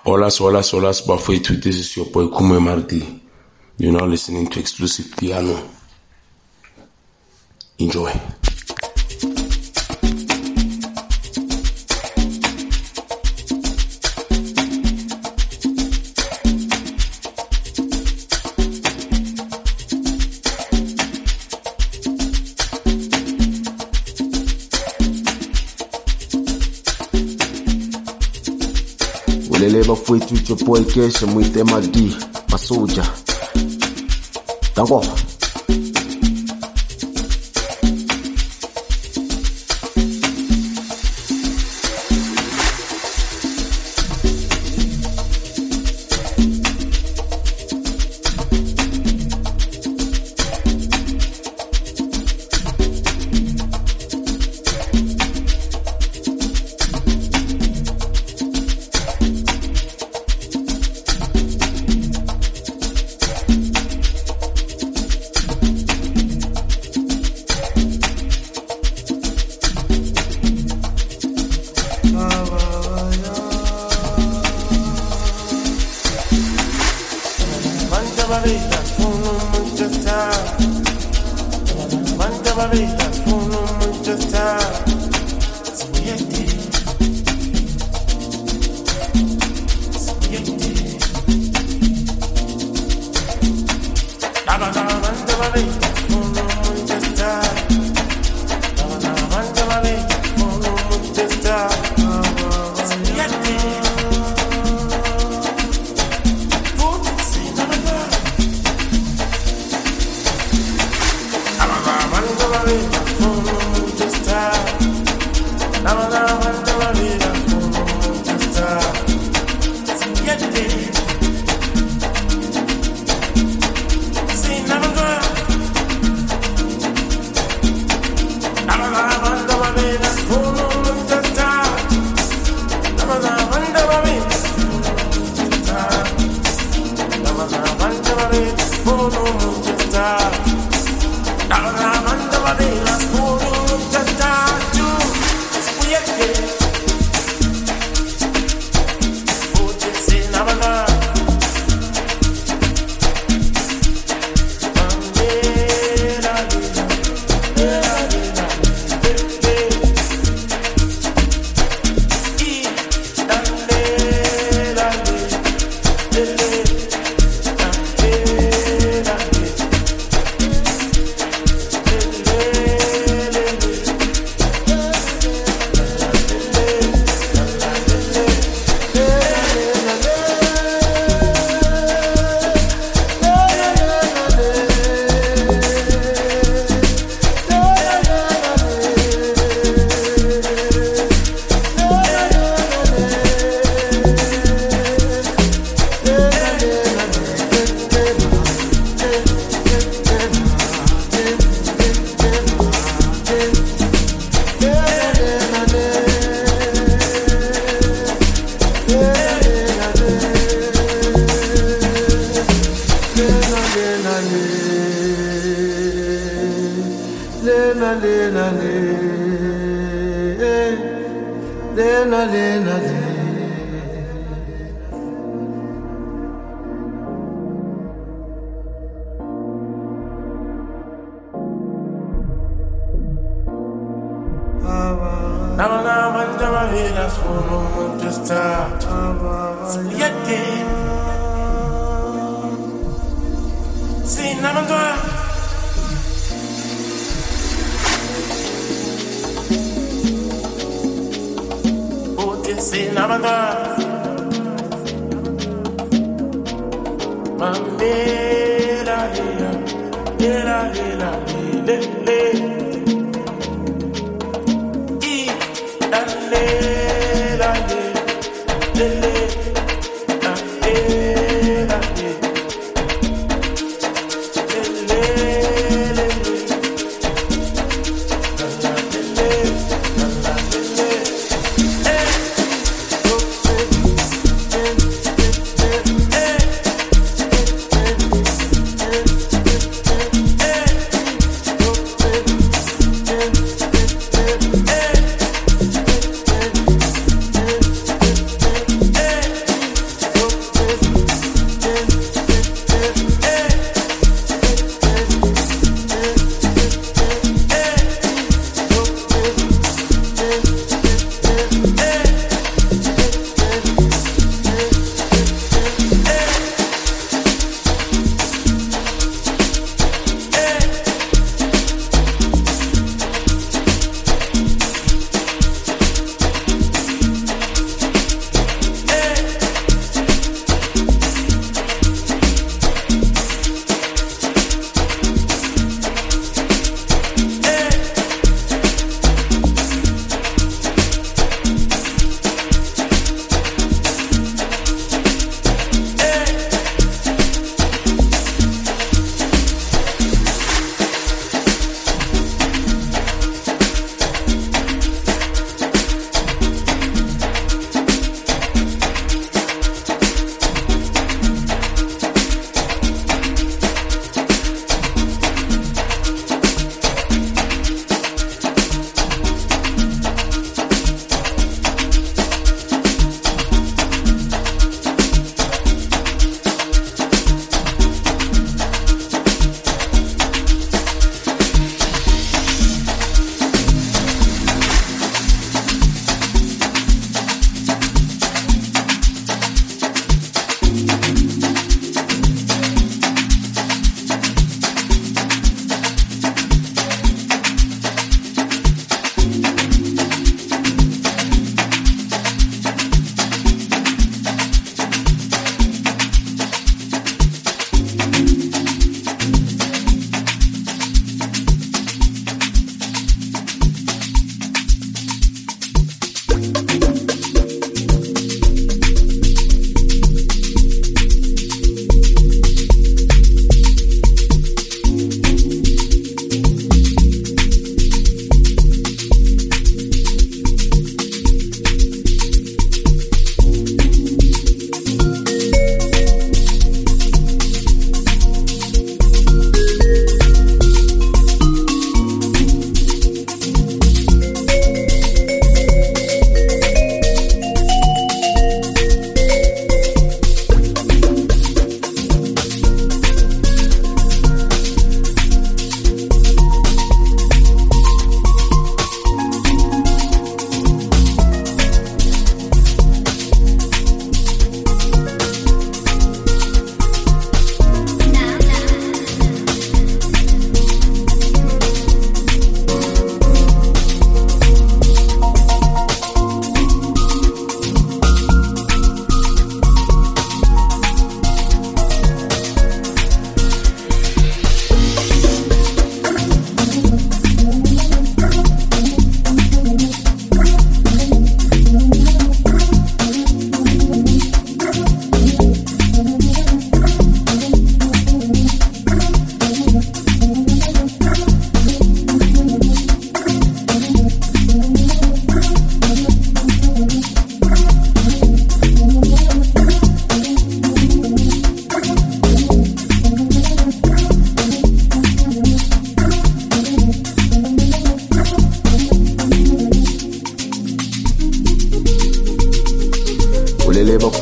Holas, Bafetu. This is your boy Kume Mardi. You're now listening to Exclusive Piano. Enjoy. Lele bafowethu your boy Keshe Mwite Madi Masoja Dango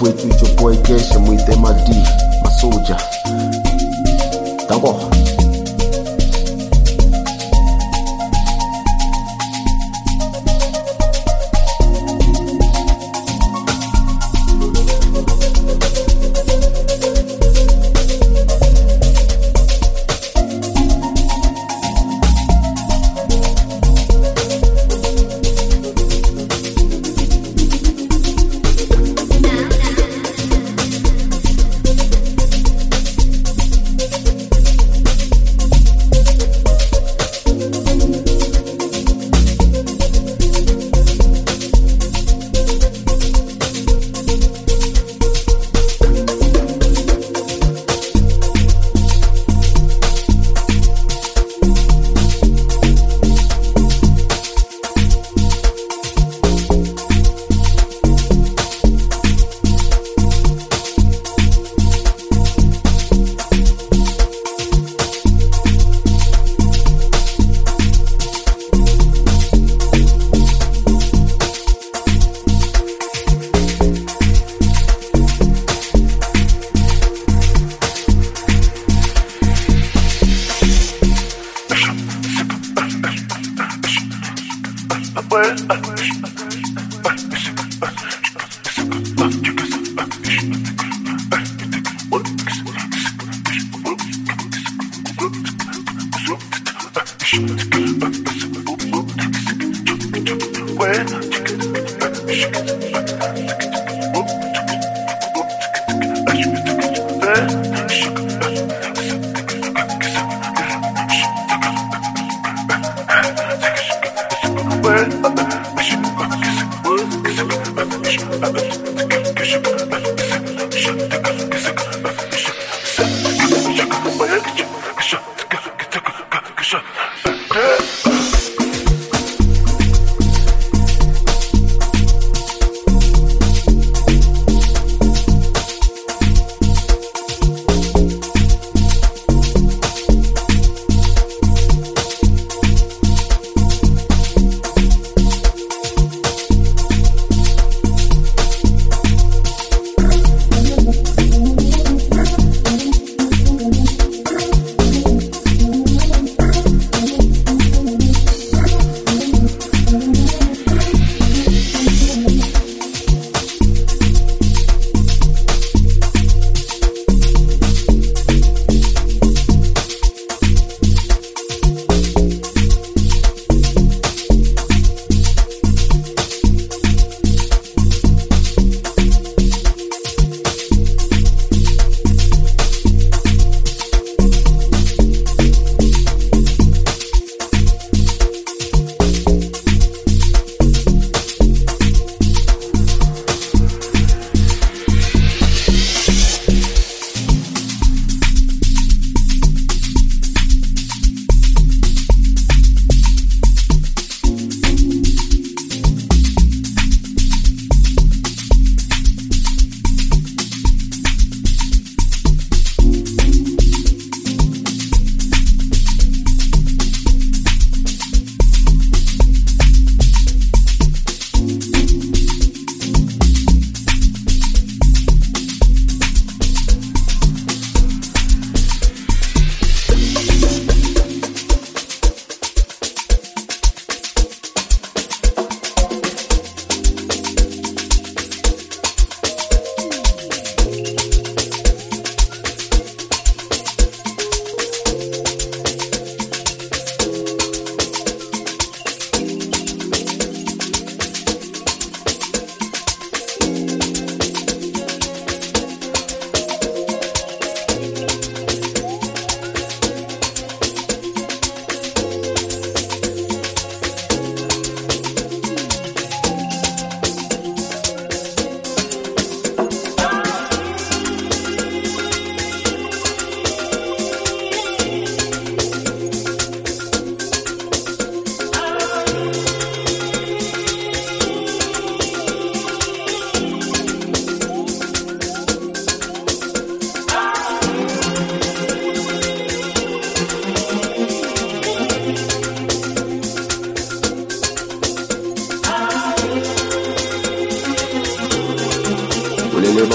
bafowethu your boy Kesha mwite Madi Masoja. Danko.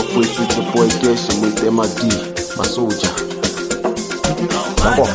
bafowethu, it's your boy Keshe with MRD, Masoja. Danko.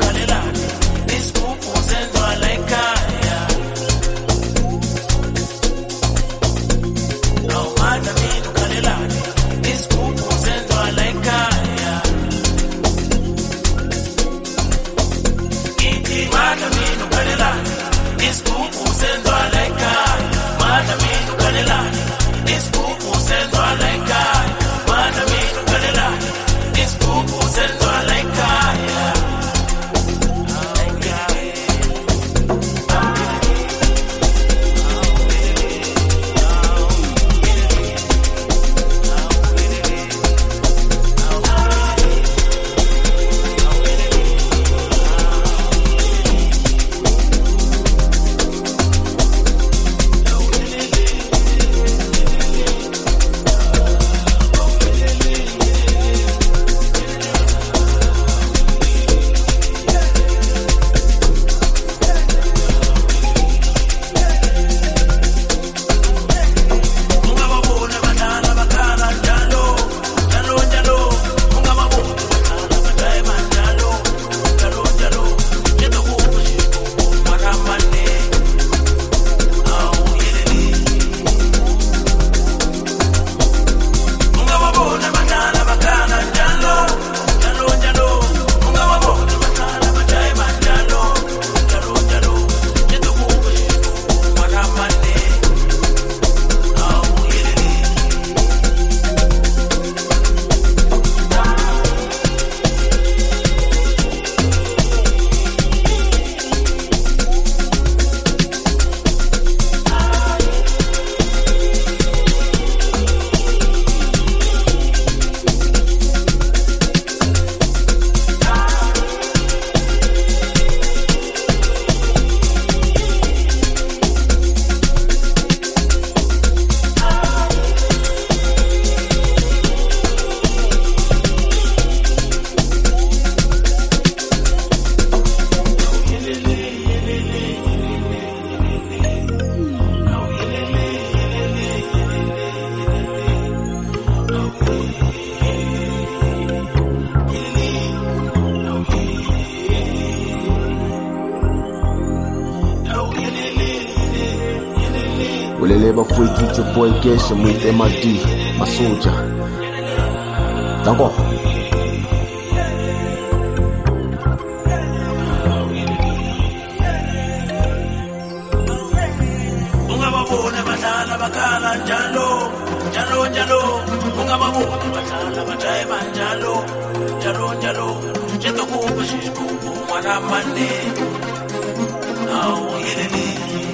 Ulele bafowethu, it's your boy Keshe with MRD, Masoja. Danko. Ungababona badlala bakhala njalo, njalo njalo. Ungababona badlala bajayima njalo, njalo njalo. Njengokuba shishkubu mwanamane. Awu yelele.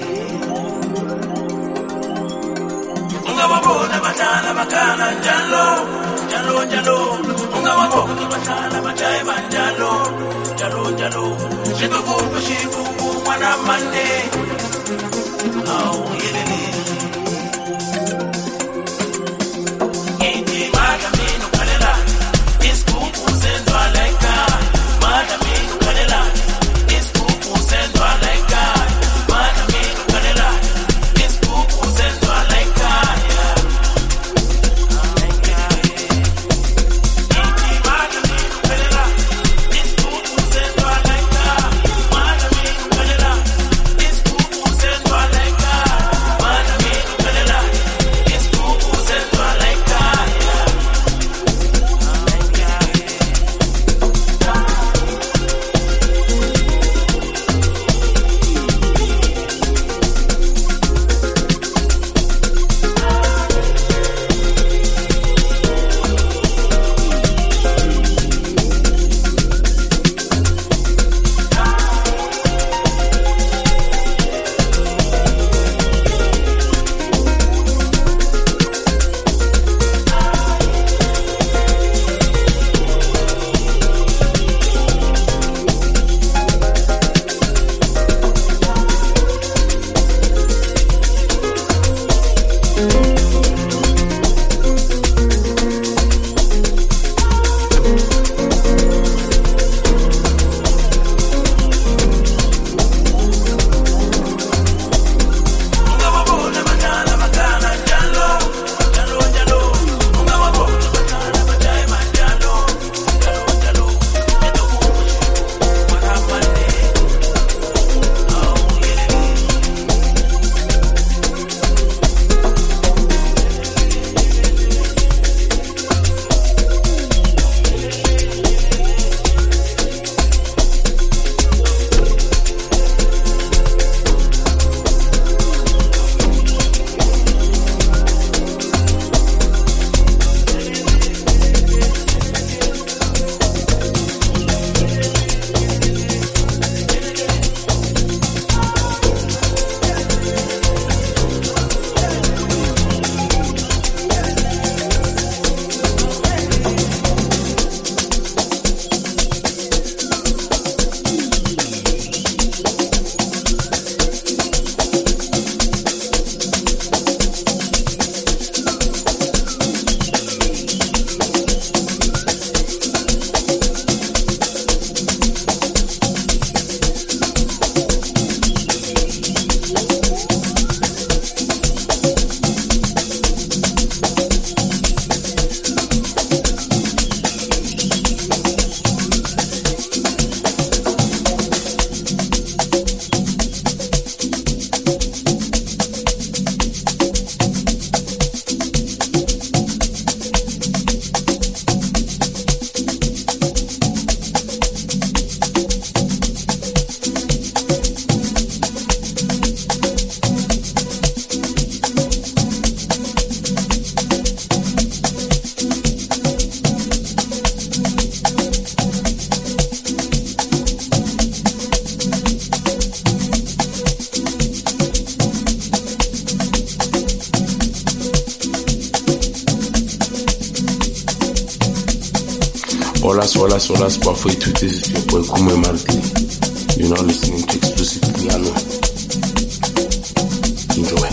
Ungababona badlala bakhala njalo, njalo njalo. Ungababona badlala bajayima njalo, njalo njalo. Njengokuba shishkubu mwanamane. Awu yelele. Ngithi madamini ukhalelani, isigubhu senzwa la ekhaya. Madamini ukhalelani, isigubhu senzwa la ekhaya. Madamini ukhalelani, isigubhu senzwa la ekhaya. Ngithi madamini ukhalelani, isigubhu senzwa la ekhaya. Madamini ukhalelani, isigubhu senzwa la ekhaya. Hola, Bafetu. This is your boy Kume Marti. You're now listening to Exclusive Piano. Enjoy.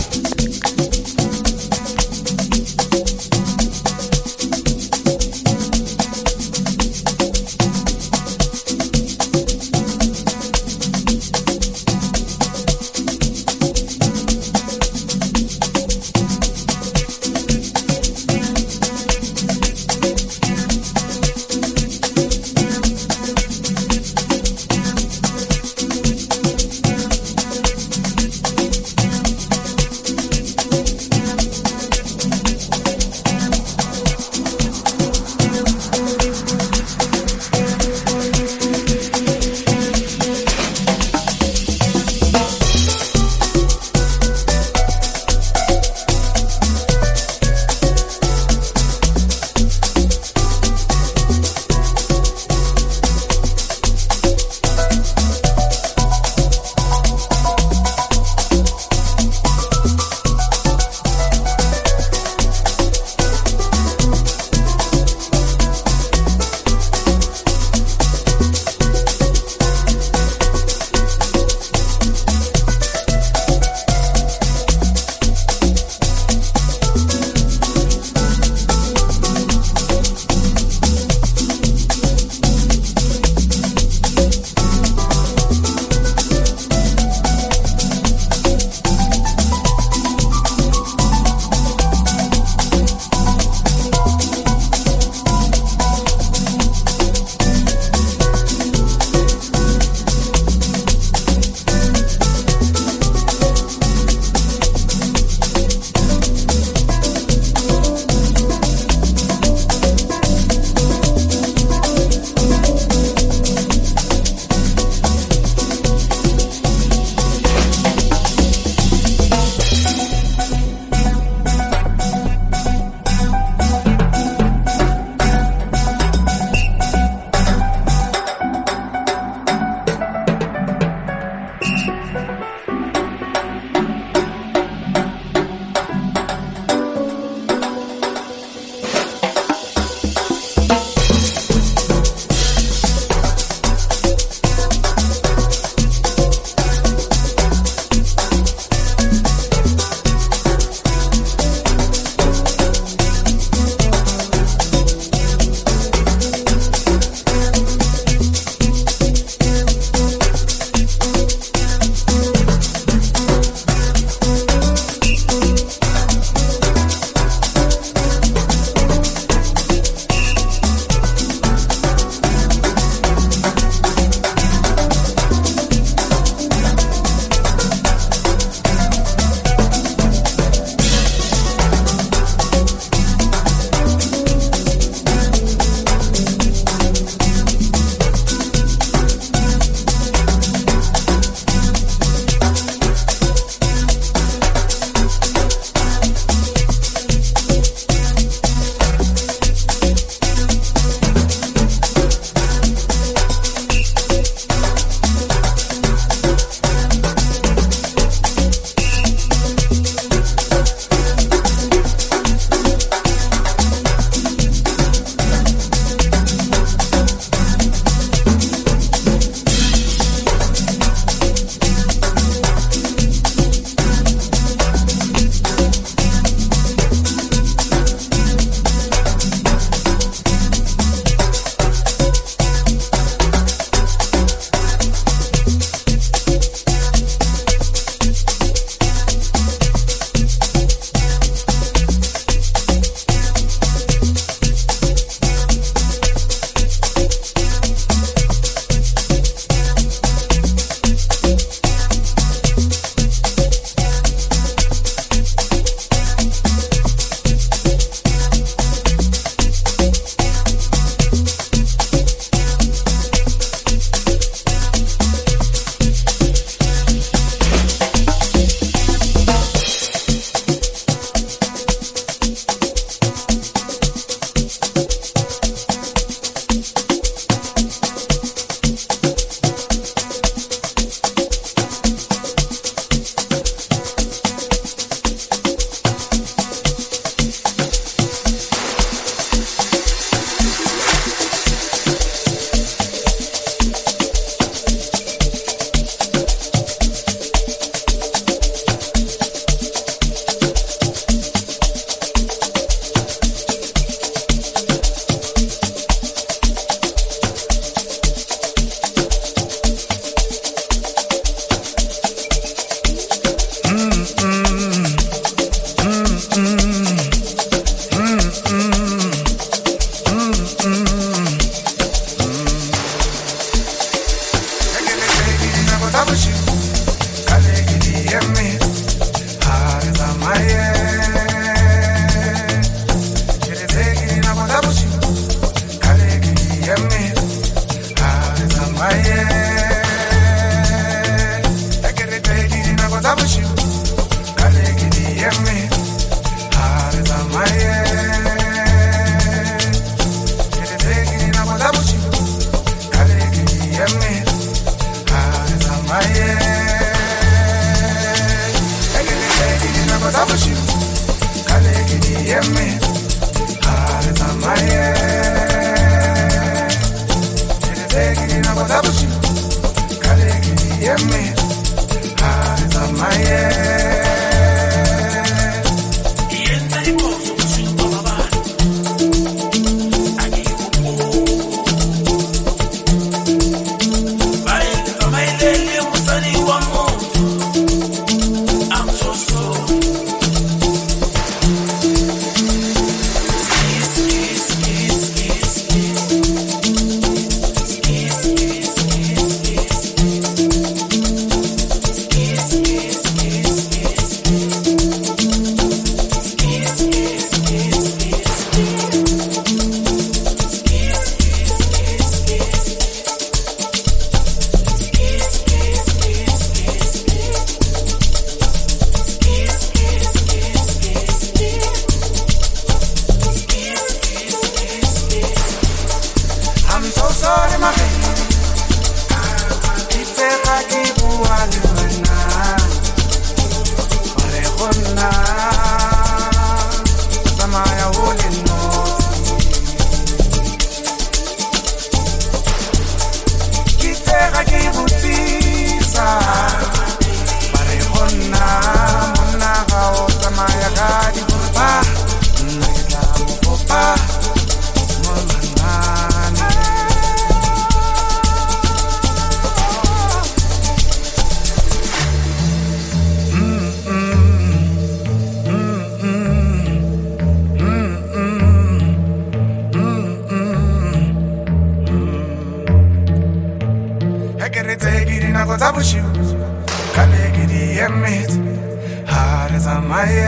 zabushi kalekidi emit harza maye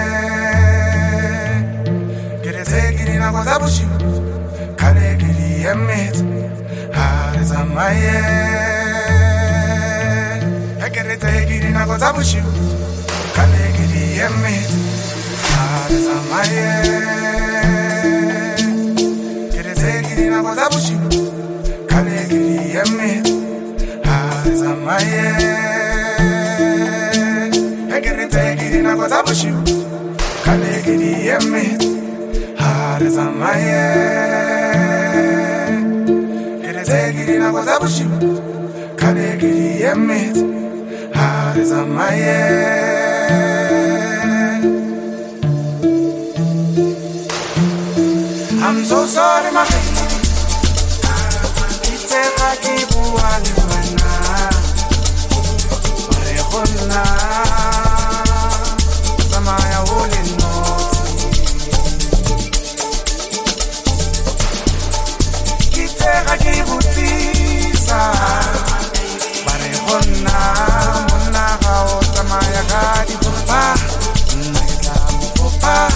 geretegini na zabushi kalekidi emit harza maye geretegini na zabushi kalekidi emit harza maye geretegini na zabushi kalekidi emit harza maye geretegini na zabushi kalekidi emit harza maye geretegini na zabushi kalekidi emit harza maye. I'm so sorry, my baby. It's a kajibu alimana, marehona, samaya ulinoti. It's a kajibu tisa, marehona, muna hao samaya kajibu pa, naika mupopa.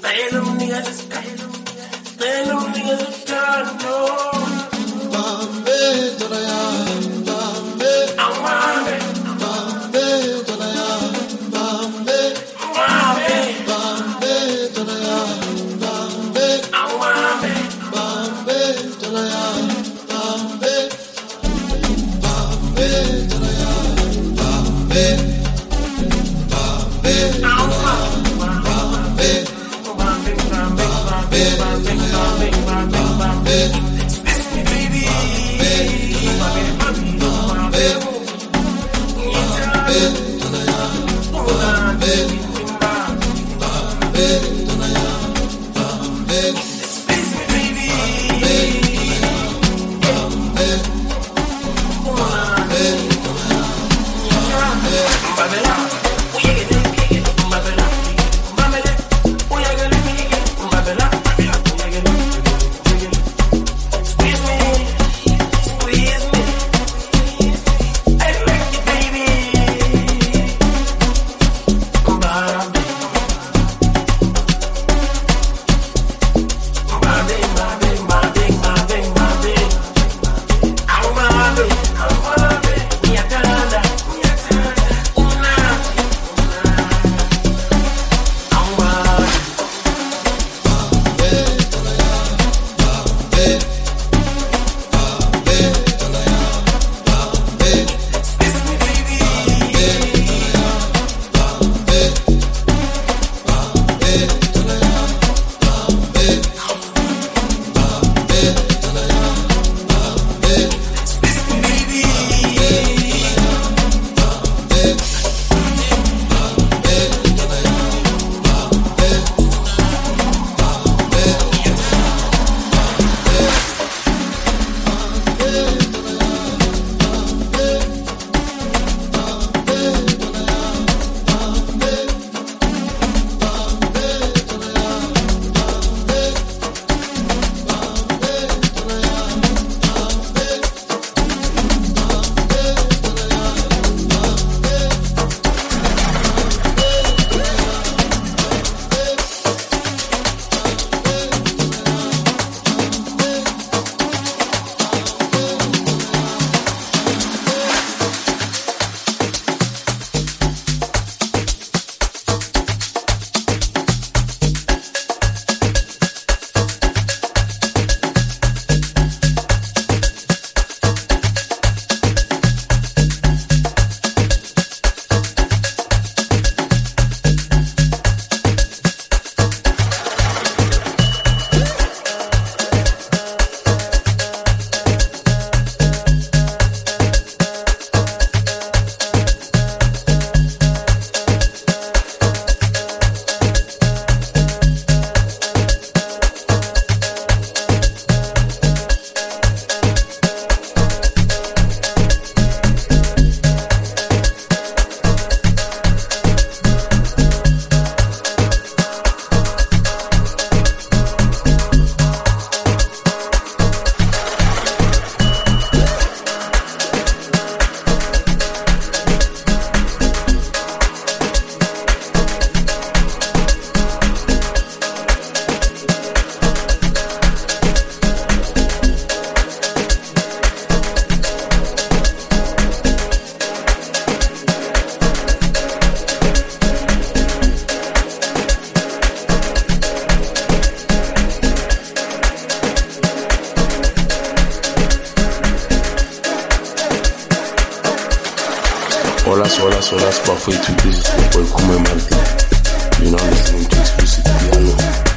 Solas Buffet to this is your boy Kume Martin. You're now listening to Exclusive Piano.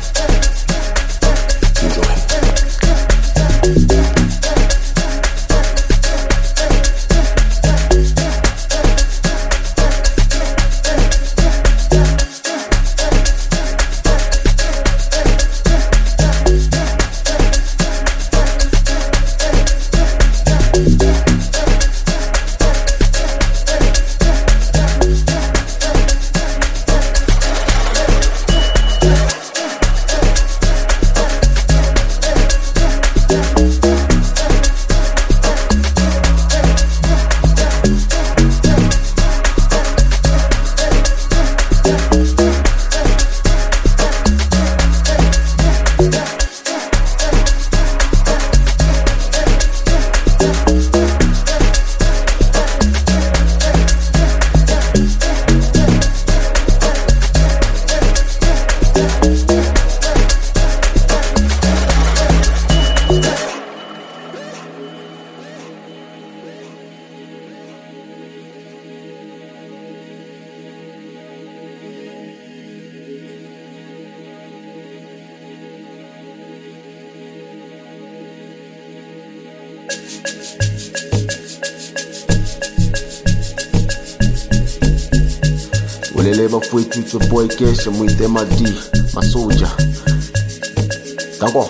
Enjoy. Ulele bafowethu it's your boy Kesha Muitema D, Masoja. Danko.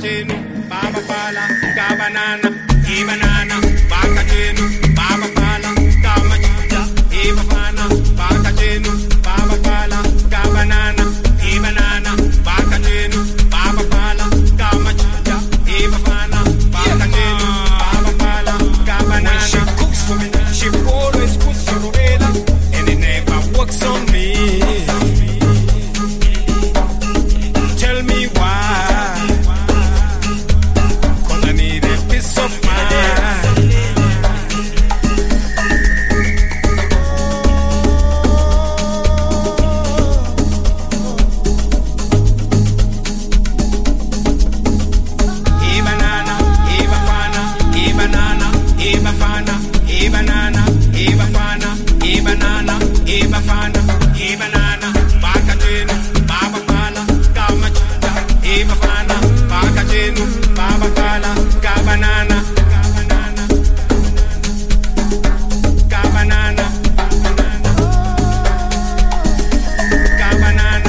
bakatenu baba pala kabanana ibanana bakatenu baba pala kamachita ibafana bakatenu baba pala kabanana ibanana bakatenu baba pala kamachita ibafana bakatenu baba pala kabanana. When she cooks for me, she always puts her novela, and it never works on me. Tell me why, 'cause I need a peace of mind. E-banana, e-bafana, e-banana, e-bafana, e-banana, e-bafana, e-banana, e-bafana, e-banana, bakatenu, baba pala, kamachita, e-bafana, bakatenu, baba pala, kabanana, kabanana, kabanana, kabanana, kabanana.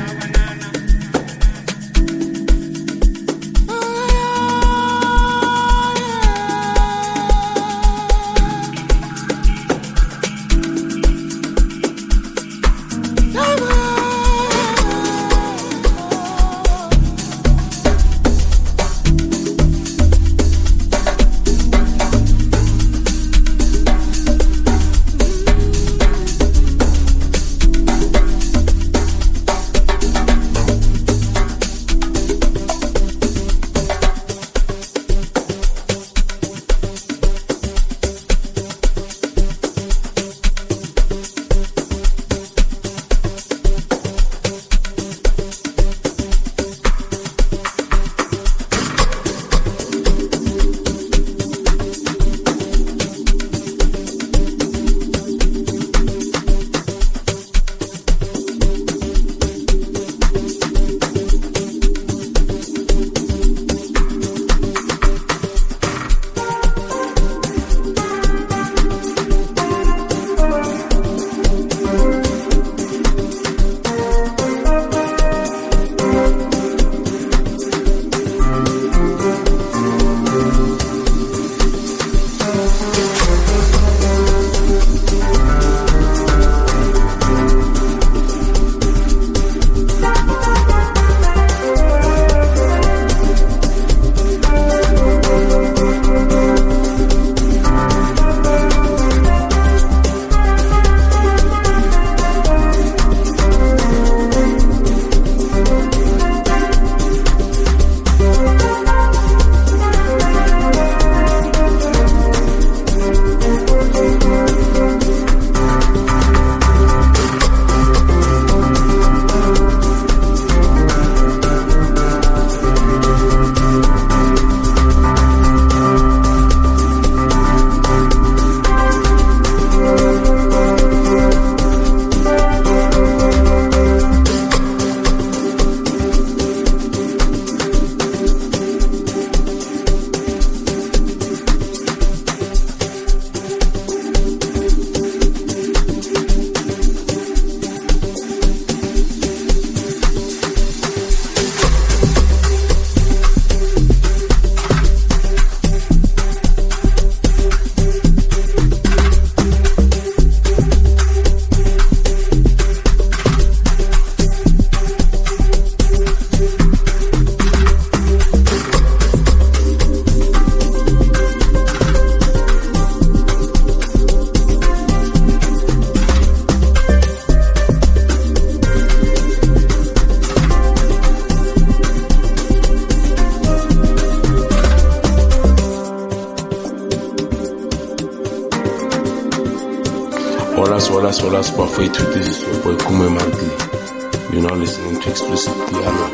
Hola, Buffet. This is your boy Kume Marti. You're now listening to Exclusive Piano.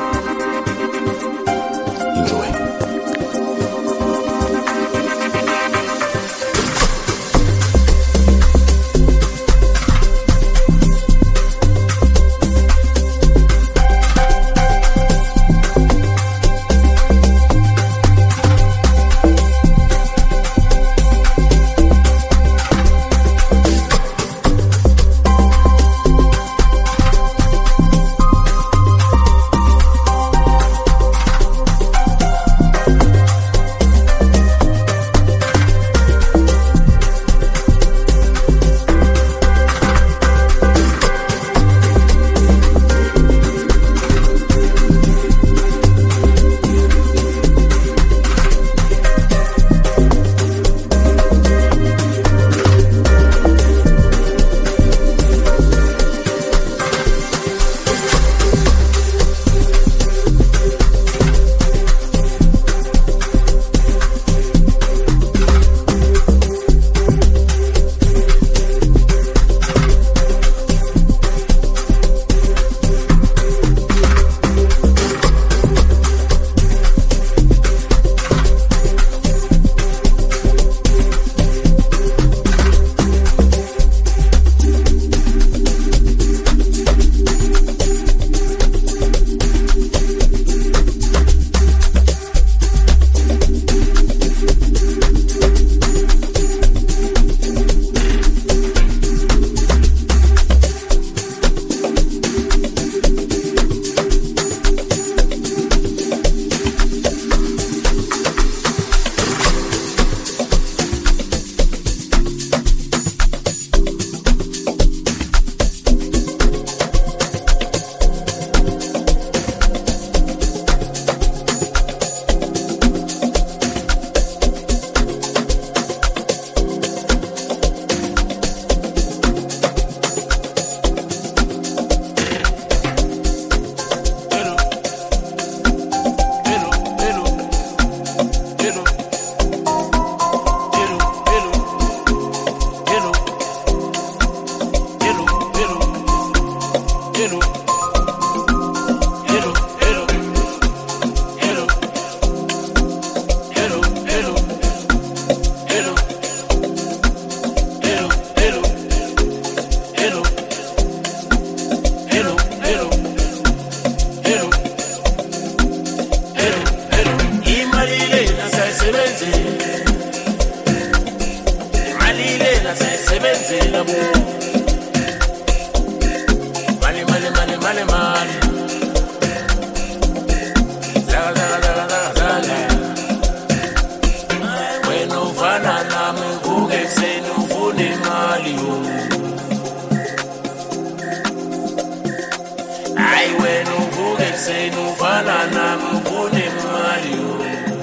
Enjoy. sayisebenzela imali lena sayisebenzela bo mali mali mali mali mali zaga zaga zaga zaga wena ufana nami kuke kuseni ufuna imali yo hayi wena uvuke kuseni ufana nami ufuna imali yo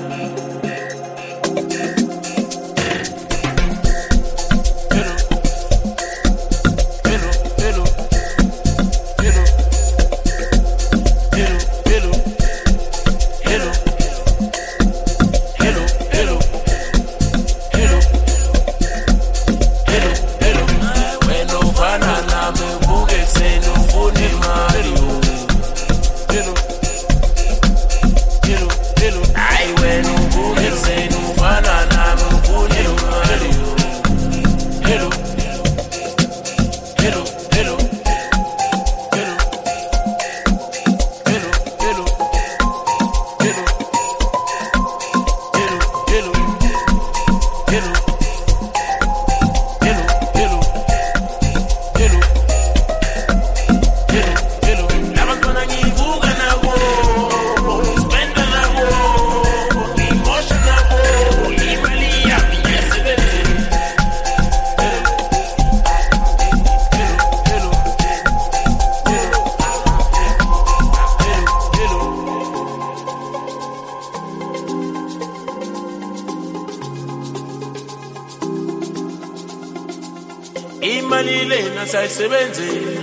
imali lena sayisebenzela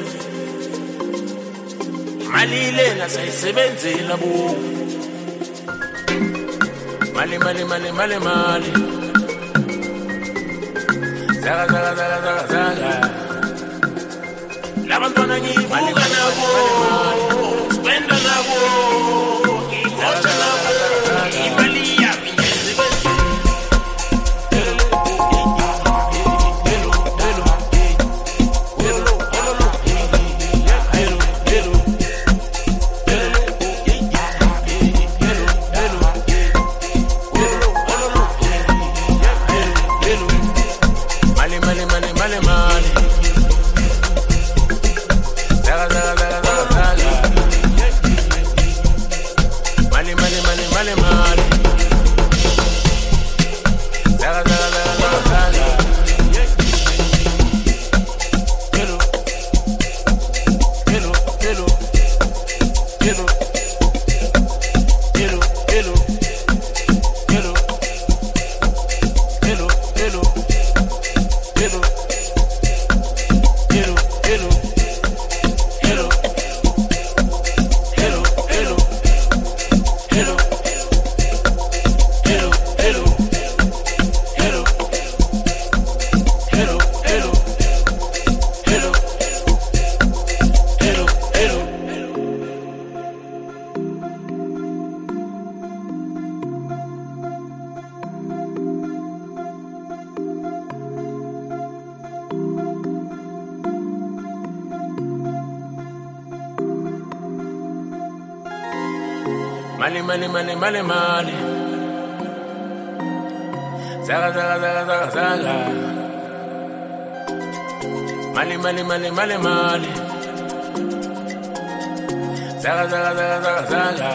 imali lena sayisebenzela bo mali mali mali mali mali zaga zaga zaga zaga zaga labantwana ngivuka nabo spenda nabo ngikhotsha nabo imali yami ngiyisebenzela Mali, mali, mali, mali, mali. Zaga, zaga, zaga, zaga, zaga. Mali, mali, mali, mali, mali. Zaga, zaga, zaga, zaga, zaga.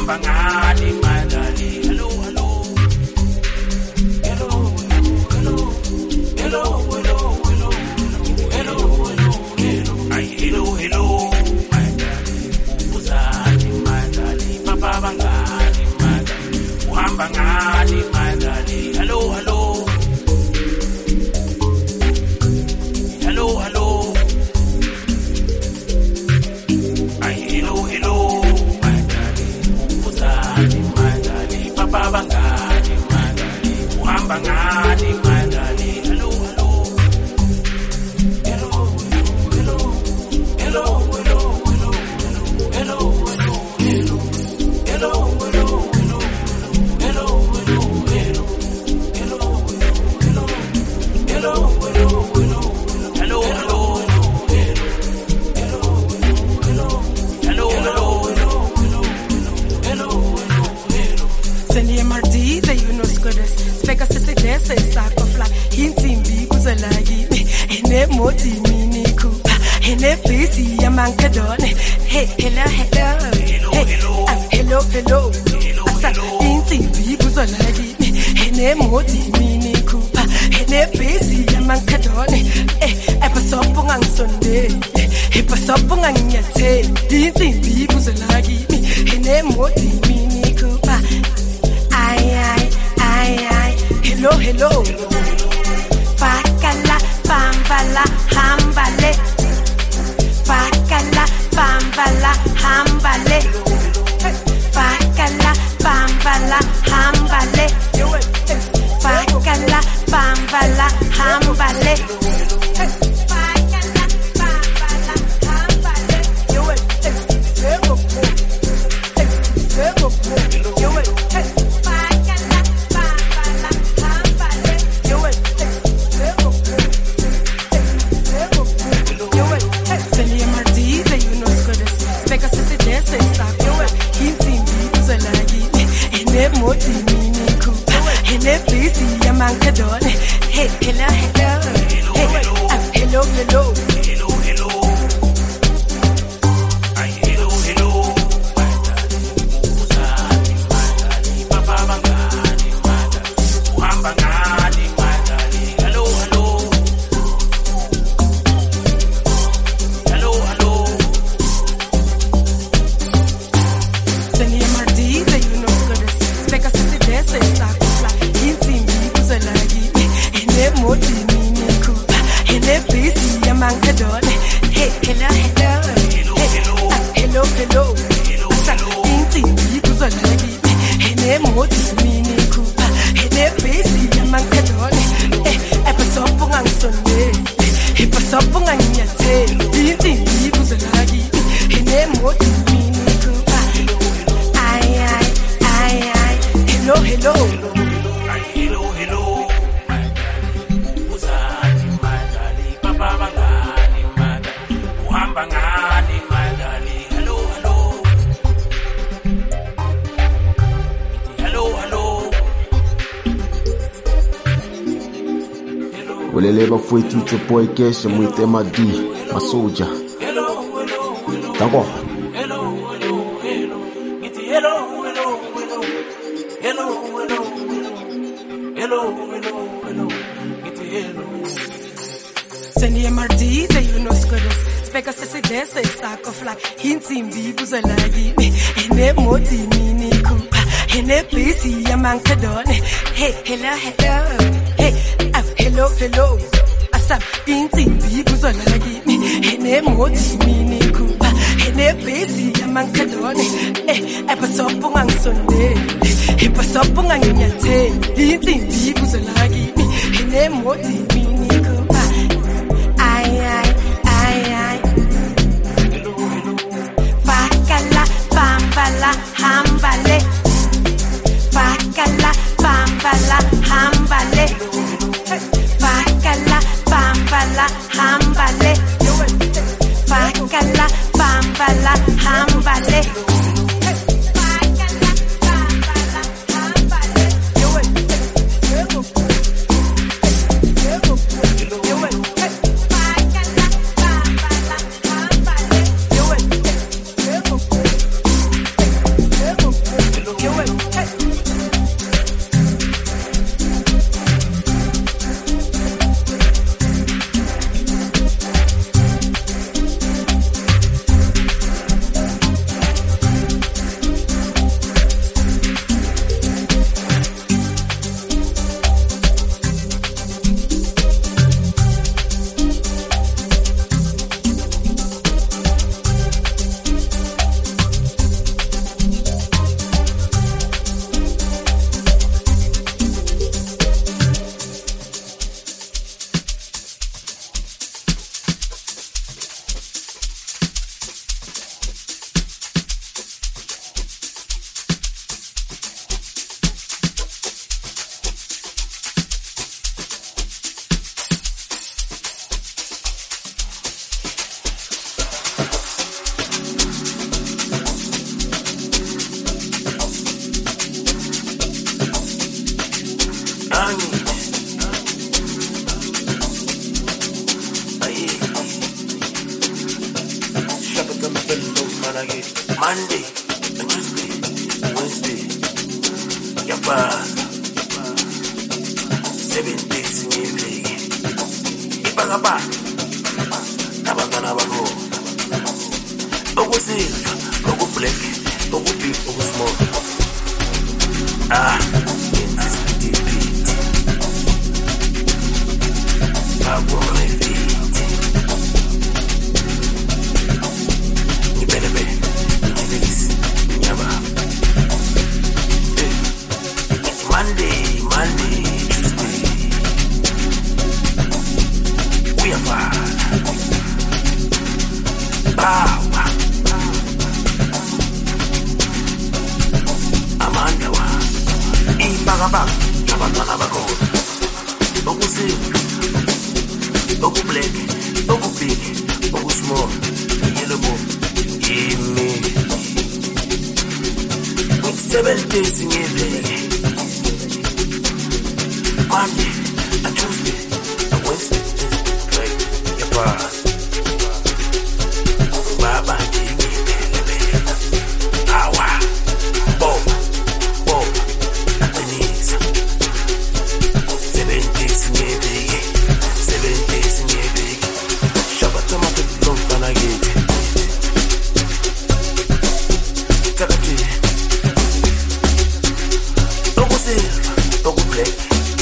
uhamba ngani my darling hello hello hello hello hello hello hello hello hello ay hello hello my darling uzani my darling papa bangani my darling uhamba ngani my darling hello hello hello hello ay hello hello my darling uzani my darling papa bangani my darling uhamba ngani my darling hello hello hello hello hello hello hello hello hello hello hello hello Speka sese dese sako fly hinsimbi kuzalagini ene moti mini kupa ene busy amankadone hey hello hello hey hello hello asa hinsimbi kuzalagini ene moti mini kupa ene busy amankadone epasopo ngangsonde epasopo nganyate hinsimbi kuzalagini ene moti mini kupa ay hello hello fakala pambala hambale fakala pambala hambale fakala pambala hambale fakala pambala hambale Hey, hello, hello. Hey, hello, hello. Hello, hello. Ay, hello, hello. Uzani, madali, papa bangani, madali, uhamba ngani, madali. Hello, hello. Hello, hello. Seni MRD, you know good. Speka sisi dese, sako fly. Intimbi, kuzalagi. Moti mini kupa ene busy amankadone hey hello hello hello hello hello asa intimbi kuzalagi ene moti mini kupa ene busy amankadone epasopo ngangsonde epasopo nganyate intimbi kuzalagi ene moti mini kupa ay hello hello hello hello bangani madali hello hello hello hello Ulele bafowethu it's your boy Kesha with MD Masoja Danko hello hello hello it's hello hello hello hello hello hello hello it's hello Send MRD you know squares Speka sese dese sako fly hinsimbi kuzalagi ene moti mini kupa ene busy amankadone hey hello hello hey hello hello asa hinsimbi kuzalagi ene moti mini kupa ene busy amankadone epasopo ngangsonde epasopo nganyate hinsimbi kuzalagi ene moti mini kupa ay fakala pambala hambale fakala pambala hambale fakala pambala hambale fakala pambala hambale Monday, Tuesday, Wednesday, Japan. 7 days ngeviki. Ibakaba. Nabantwana bakho. Okusilver, okublack, okubig, okusmall. Monday, Tuesday, we are fine. Power. Amandawa. Ibagaba. Abantwana bakho. Okusilver, okublack, okubig, okusmall. Yellow. Gimme. With 7 days ngeviki. Monday, Tuesday, Wednesday, Friday, Japan. Baba, Awa, Bob, Denise. 7 days in your big, 7 days in your big. Shabbat tomato, don't forget. Tagati, Togo silver, Togo black.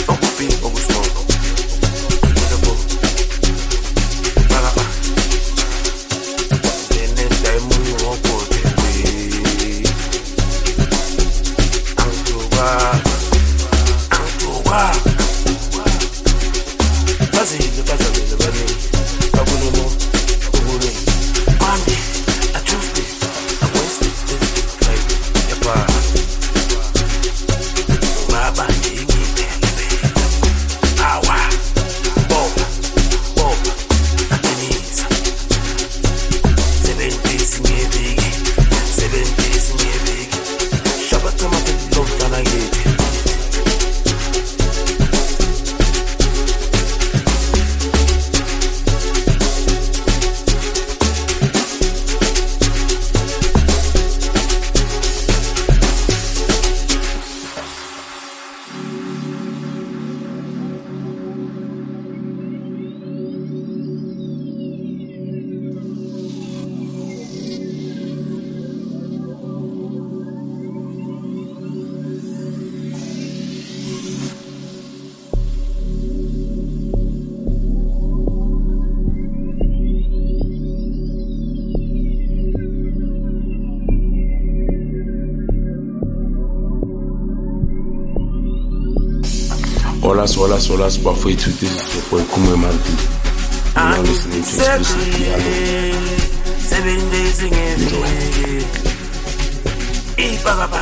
Hola, Buffet Twitter, for Kume Martin. You're now listening to Exclusive Dialogue. 7 days in every Ibagaba.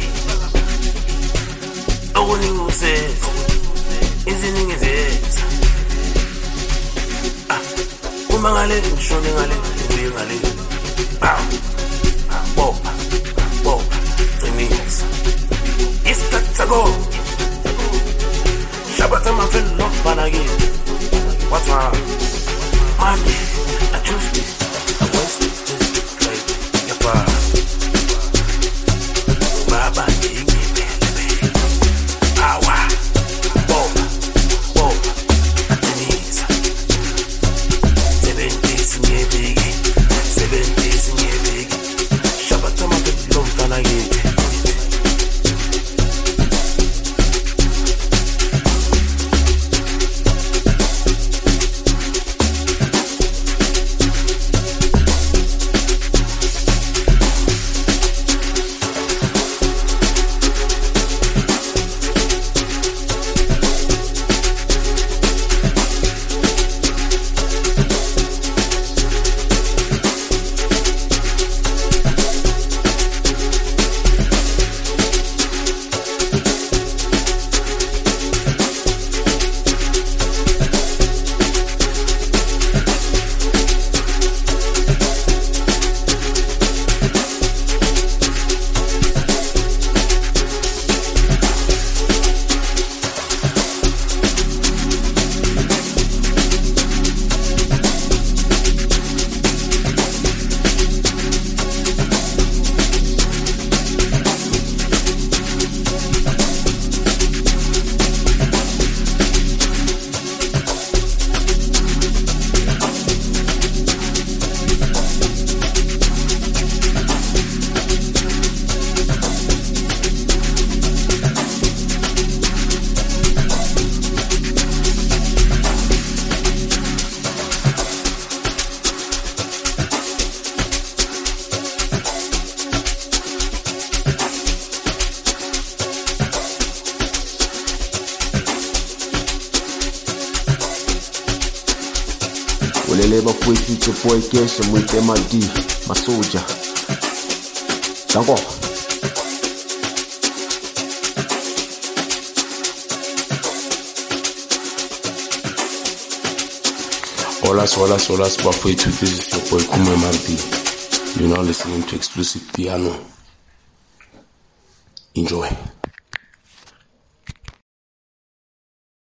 Only who says, isn't it? Umangale, Shoningale, Wingale. Bob, 3 minutes. It's got to go. Shabbat my friend, not Panagi. What's wrong? Monday, Tuesday, Wednesday, Friday, Japan. Baba, Awa, Bob, Denise. 7 days in your big, 7 days in your big. Bolele bafowethu it's your boy Keshe Moitema D, Masoja. Danko. Hola, bafowethu, this is your boy Kume Marti. You're now listening to Exclusive Piano. Enjoy.